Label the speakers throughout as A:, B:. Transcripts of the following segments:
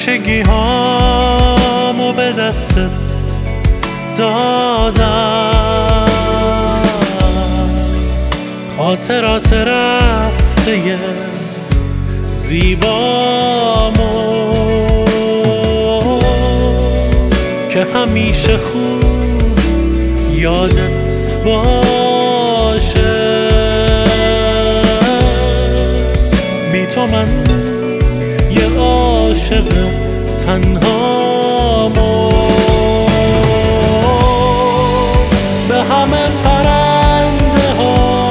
A: بچگی هامو به دستت دادم، خاطرات رفته زیبامو که همیشه خوب یادت باشه. بی تو من یه عاشق تنهامو به همه پرنده ها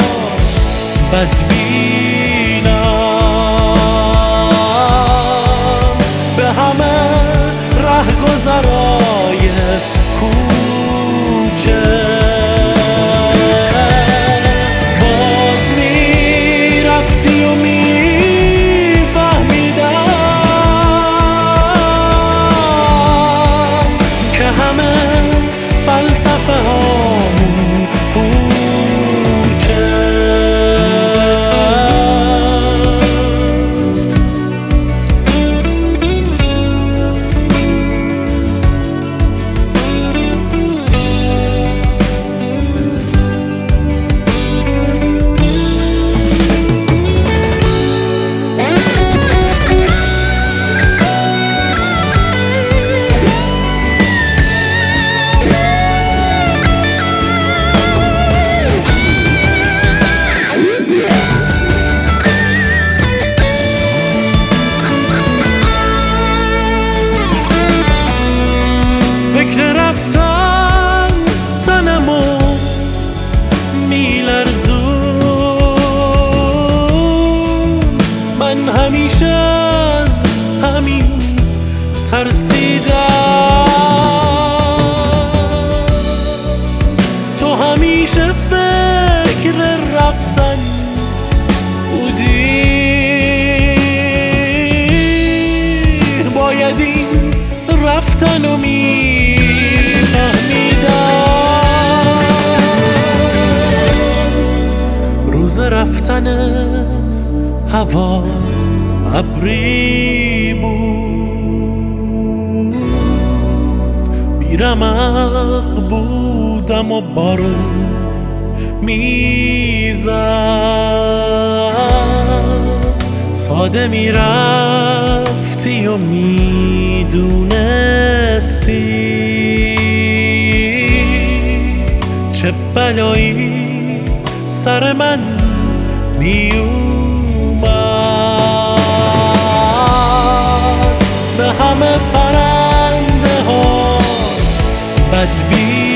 A: بدبینم، به همه رهگذرای کوچه باز میرفتی و میفهمیدم که همه فلسفه هامون پوچه. فکر رفتن تنمو میلرزون، من همیشه از همین ترسیدم، تو همیشه فکر رفتن بودی، باید این رفتنو روز رفتنت هوا ابری بود، بیرمق بودم و بارون میزد، ساده میرفتی و میدونستی چه بلایی سر من می اومد. به همه پرنده ها بدبینم،